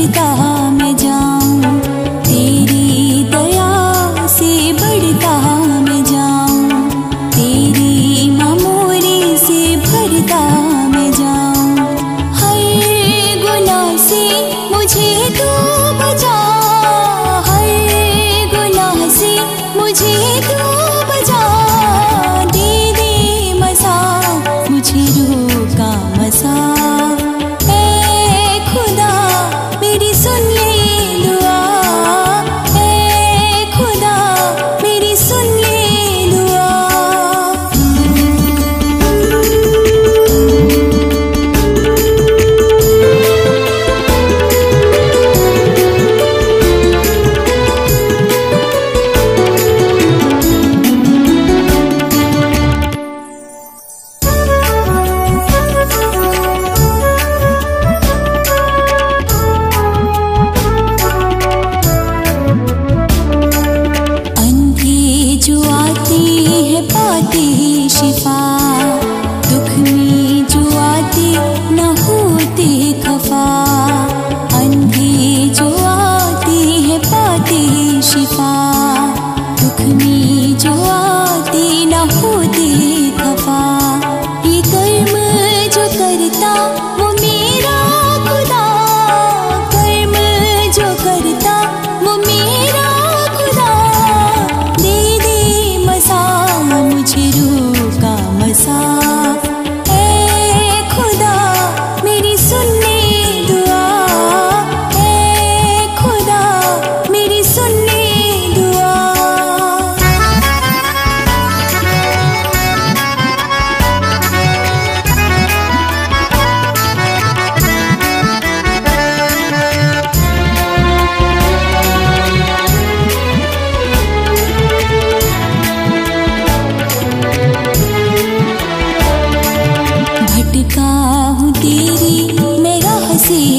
बढ़ता मैं जाऊं, तेरी दया से बढ़ता मैं जाऊं, तेरी मामूरी से भरता मैं जाऊं। हर गुनाह से मुझे तू बचा, हर गुनाह से मुझे तू बचा। दे दे मज़ा मुझे रूह का मज़ा, शिफा, दुख में जो आते न होते खफा। अंधे जो आते हैं पाते शिफा, दुख में जो आते न होते खफा। ये कर्म जो करता वो मेरा खुदा, कर्म जो करता वो मेरा खुदा। दे दे मज़ा मुझे रूह का मज़ा, ऐ खुदा मेरी सुन ले दुआ, ऐ खुदा मेरी सुन ले दुआ। भटका हूँ तेरी मैं राह से